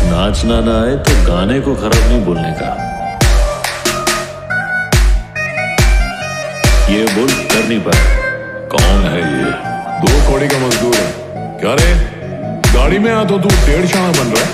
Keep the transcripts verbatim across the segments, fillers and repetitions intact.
नाचना ना आए तो गाने को खराब नहीं बोलने का। ये बोल कर नहीं पाया। कौन है ये? दो कौड़ी का मजदूर है क्या रे? गाड़ी में आ तो तू डेढ़ शाना बन रहा है।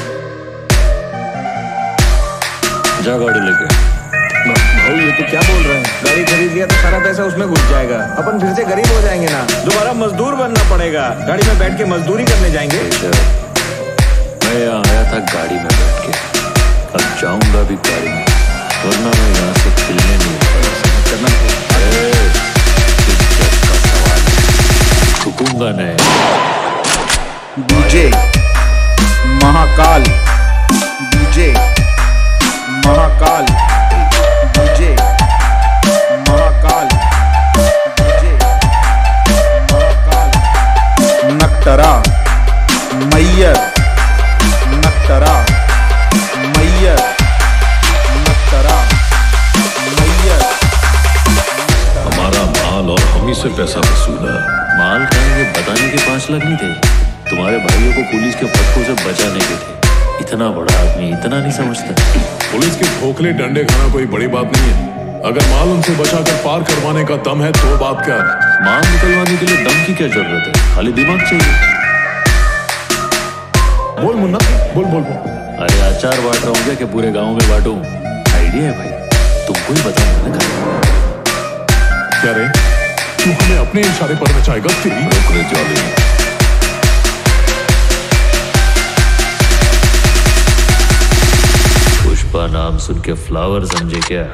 जा गाड़ी लेके। भाई ये तो क्या बोल रहे हैं? गाड़ी खरीद लिया तो सारा पैसा उसमें घुस जाएगा, अपन फिर से गरीब हो जाएंगे ना, दोबारा मजदूर बनना पड़ेगा। गाड़ी में बैठ के मजदूरी करने जाएंगे। मैं यहाँ आया था गाड़ी में बैठ के, अब जाऊंगा भी गाड़ी में, वरना मैं यहाँ से खिलने नहीं करना। झुकूंगा नहीं। DJ Mahakal, DJ Mahakal, DJ Mahakal, DJ Mahakal. नक्तरा मैयर, नक्तरा मैयर, नक्तरा मैयर। हमारा माल और हम ही से पैसा वसूला। माल खाएंगे बताने के पांच लाख नहीं थे, तुम्हारे भाइयों को पुलिस के फटकों से बचाने के थे। इतना बड़ा आदमी इतना नहीं समझता। पुलिस के खोखले डंडे खाना कोई बड़ी बात नहीं है। अगर माल उनसे बचाकर पार करवाने का दम है तो बात क्या है? माल निकलवाने के लिए दम की क्या जरूरत है, खाली दिमाग चाहिए। बोल मुन्ना, बोल बोल बोल। अरे अचार बांट रहा हूँ क्या कि पूरे गांव में बांटूं? आइडिया है भाई, तुमको ही बताऊंगा ना। क्या रे, तू हमें अपने इशारे पर नचाएगा? तेरी रोकने जाले। पुष्पा नाम सुन के फ्लावर समझे क्या?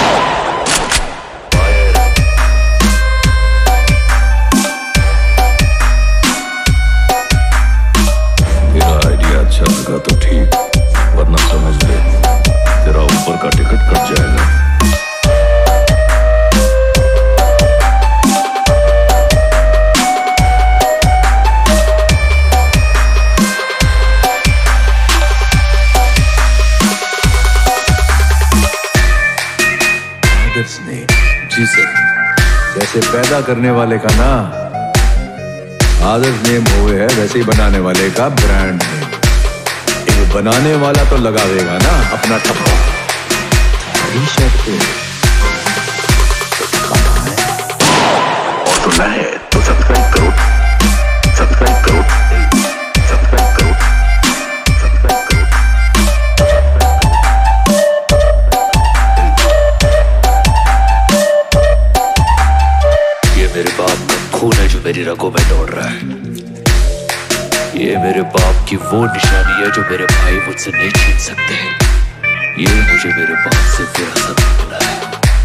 मेरा आइडिया अच्छा लगा तो ठीक, वरना समझ ले तेरा ऊपर का टिकट कट जाएगा। जी सर। जैसे पैदा करने वाले का ना आदर्श नेम हुए है, वैसे ही बनाने वाले का ब्रांड नेम। एक बनाने वाला तो लगावेगा ना अपना ठप्पा। टी शर्ट पे और सुनना है तो सब्सक्राइब करो, सब्सक्राइब करो, सब्सक्राइब करो, सब्सक्राइब करो। ये मेरे बाप का खून है जो मेरी रगों में दौड़ रहा है। ये मेरे बाप की वो निशानी है जो मेरे भाई मुझसे नहीं छीन सकते। ये मुझे मेरे बाप से विरासत में मिला है,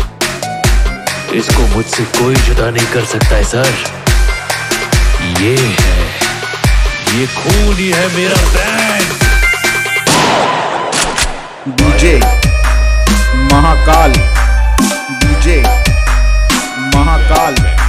इसको मुझसे कोई जुदा नहीं कर सकता है सर। ये है, ये खून ही है मेरा brand. DJ Mahakal, DJ Mahakal.